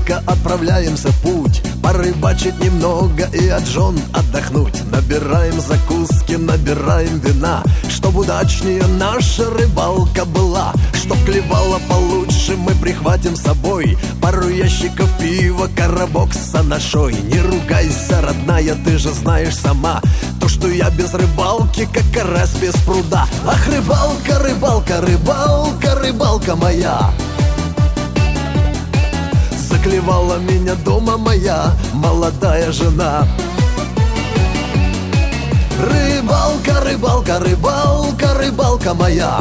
только отправляемся в путь, порыбачить немного и от жен отдохнуть. Набираем закуски, набираем вина, чтоб удачнее наша рыбалка была. Чтоб клевала получше, мы прихватим с собой пару ящиков пива, коробок с анашой. Не ругайся, родная, ты же знаешь сама, то, что я без рыбалки, как карась без пруда. Ах, рыбалка, рыбалка, рыбалка, рыбалка моя, заклевала меня дома моя молодая жена. Рыбалка, рыбалка, рыбалка, рыбалка моя,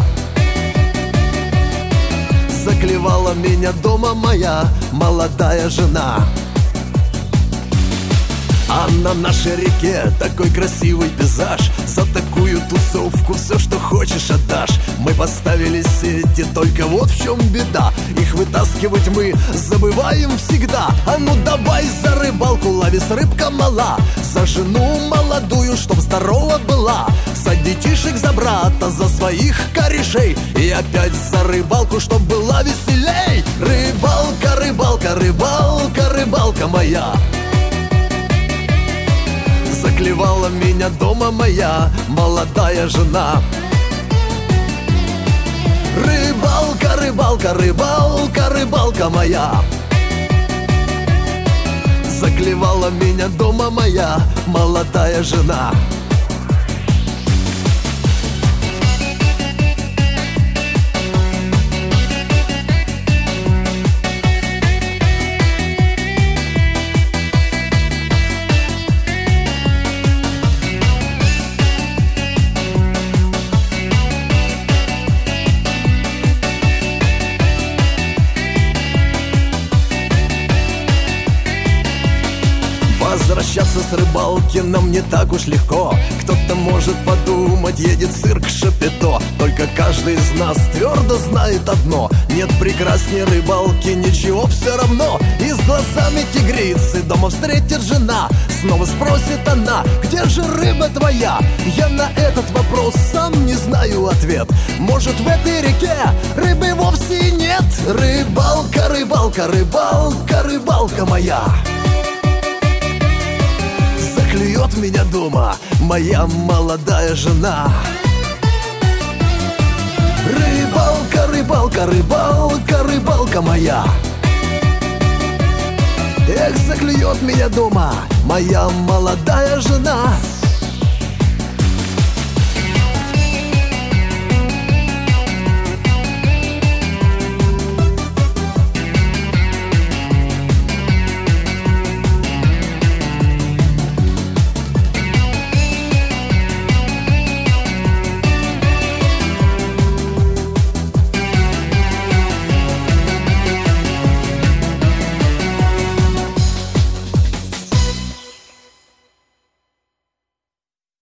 заклевала меня дома моя молодая жена. А на нашей реке такой красивый пейзаж, за такую тусовку все, что хочешь, отдашь. Мы поставили сети, только вот в чем беда, их вытаскивать мы забываем всегда. А ну давай за рыбалку, ловись, рыбка мала, за жену молодую, чтоб здорова была, за детишек, за брата, за своих корешей, и опять за рыбалку, чтоб была веселей. Рыбалка, рыбалка, рыбалка, рыбалка моя, заклевала меня дома моя молодая жена. Рыбалка, рыбалка, рыбалка, рыбалка моя, заклевала меня дома моя молодая жена. Возвращаться с рыбалки нам не так уж легко. Кто-то может подумать, едет цирк Шапито. Только каждый из нас твердо знает одно: нет прекрасней рыбалки, ничего все равно. И с глазами тигрицы дома встретит жена, снова спросит она: где же рыба твоя? Я на этот вопрос сам не знаю ответ. Может, в этой реке рыбы вовсе нет? Рыбалка, рыбалка, рыбалка, рыбалка моя, клюет меня дома моя молодая жена. Рыбалка, рыбалка, рыбалка, рыбалка моя, эх, заклюет меня дома моя молодая жена.